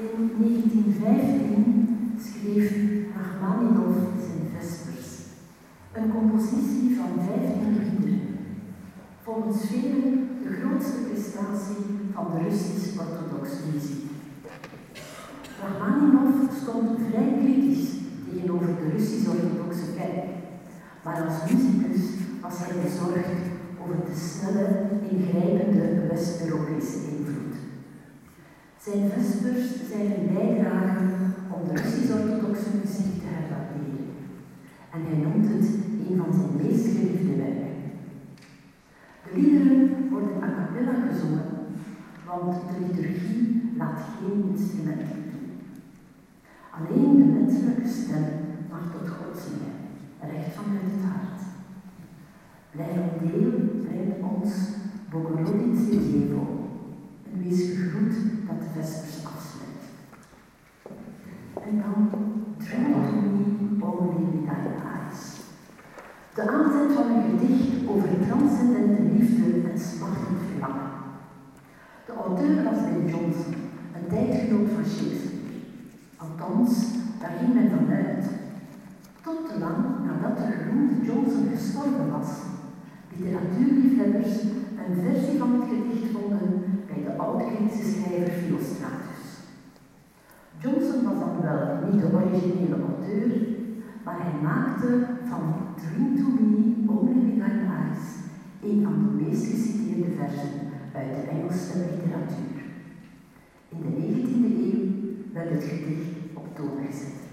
In 1915 schreef Rachmaninov zijn Vespers, een compositie van 15 liederen, volgens velen de grootste prestatie van de Russisch-orthodoxe muziek. Rachmaninov stond vrij kritisch tegenover de Russisch-orthodoxe kerk, maar als musicus was hij bezorgd over de snelle, ingrijpende West-Europese invloed. Zijn Vespers zijn een bijdrage om de Russisch-orthodoxe muziek te herwaarderen en hij noemt het een van zijn meest geliefde werken. De liederen worden a cappella gezongen, want de liturgie laat geen instrumenten toe. Alleen de menselijke stem mag tot God zingen, recht vanuit het hart. Blijvendeel brengt ons Bogorodice Dievo, en wees gegroet dat de Vespers afsluit. En dan Drink to me only with thine eyes. De aanzet van een gedicht over transcendente liefde en smachtend verlangen. De auteur was Ben Jonson, een tijdgenoot van Shakespeare. Althans, daar ging men vanuit. Tot te lang nadat de geroemde Jonson gestorven was, literatuurliefhebbers een versie van het gedicht vonden bij de oud-Griekse schrijver Philostratus. Jonson was dan wel niet de originele auteur, maar hij maakte van Drink to me only with thine eyes een van de meest geciteerde versen uit de Engelse literatuur. In de 19e eeuw werd het gedicht op toon gezet.